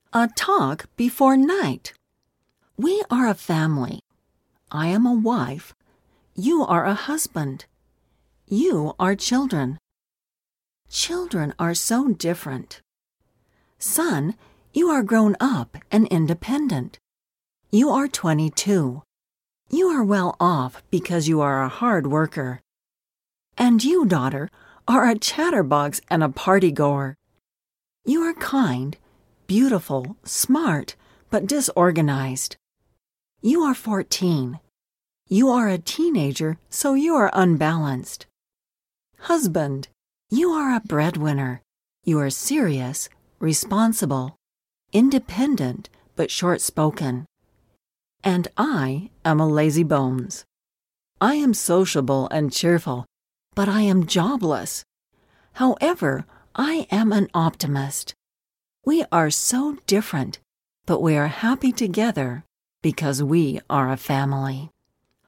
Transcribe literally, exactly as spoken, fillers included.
A talk before night. We are a family. I am a wife. You are a husband. You are children. Children are so different. Son, you are grown up and independent. You are twenty-two. You are well off because you are a hard worker. And you, daughter, are a chatterbox and a party-goer. You are kind, beautiful, smart, but disorganized. You are fourteen. You are a teenager, so you are unbalanced. Husband, you are a breadwinner. You are serious, responsible, independent, but short-spoken. And I am a lazy bones. I am sociable and cheerful, but I am jobless. However, I am an optimist. We are so different, but we are happy together because we are a family.